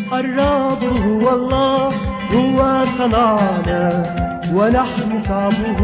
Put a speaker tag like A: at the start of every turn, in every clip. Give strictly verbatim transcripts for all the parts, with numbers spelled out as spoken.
A: الرب هو الله، هو صنعنا ونحن شعبه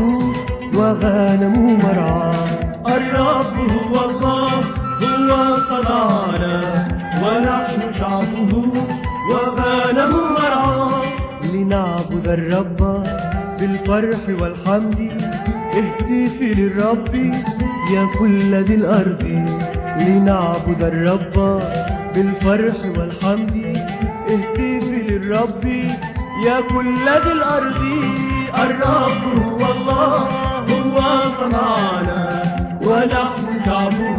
A: وغنم مرعاه. الرب هو الله، هو صنعنا ونحن شعبه وغنم مرعاه. لنعبد الرب بالفرح والحمد، اهتفي للرب يا كل ذي الأرض. لنعبد الرب بالفرح والحمد، اهتفي للرب يا كل ذي الأرض. الرب هو الله، هو صنعنا ونحن شعبه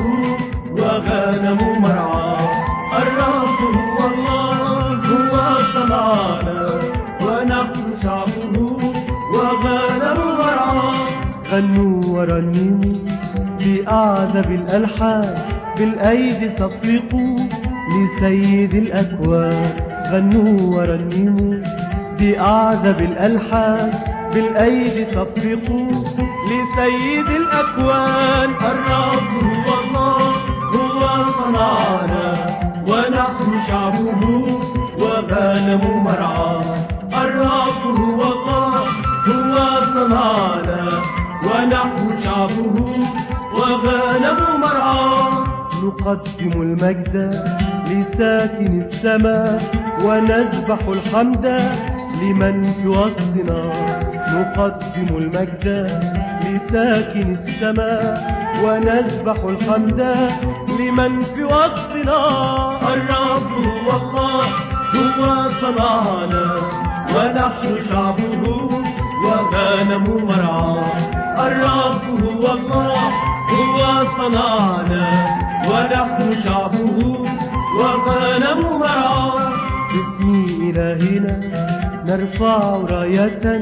A: وغنم مرعاه. الرب هو الله، هو صنعنا ونحن شعبه وغنم مرعاه. غنوا ورنموا بأعذب الألحان، بالأيدي صفقوا لسيد الأكوان. غنوا ورنموا بأعذب الألحان، بالأيدي صفقوا لسيد الأكوان. الرب هو الله، هو صنعنا ونحن شعبه وغنم مرعاه. الرب هو الله، هو صنعنا ونحن شعبه وغنم مرعاه. نقدم المجد لساكن السماء ونذبح الحمد لمن في وسطنا. نقدم المجد لساكن السماء ونذبح الحمد لمن في وسطنا. الرب هو الله، هو صنعنا ونحن شعبه وغنم مرعاه. الرب هو الله، هو صنعنا ونحن شعبه وغنم مرعاه. باسم إلهنا نرفع راية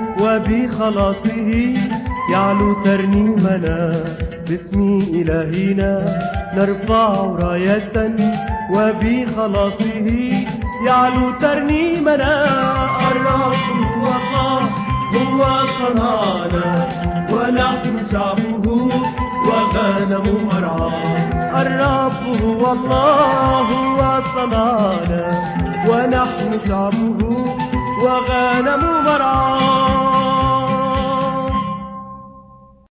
A: وبخلاصه يعلو ترنيمنا. باسم إلهنا نرفع راية وبخلاصه يعلو ترنيمنا. الرب هو الله، هو صنعنا ونحن شعبه وغنم مرعاه. الرب هو الله، هو صنعنا ونحن شعبه وغنم مرعاه.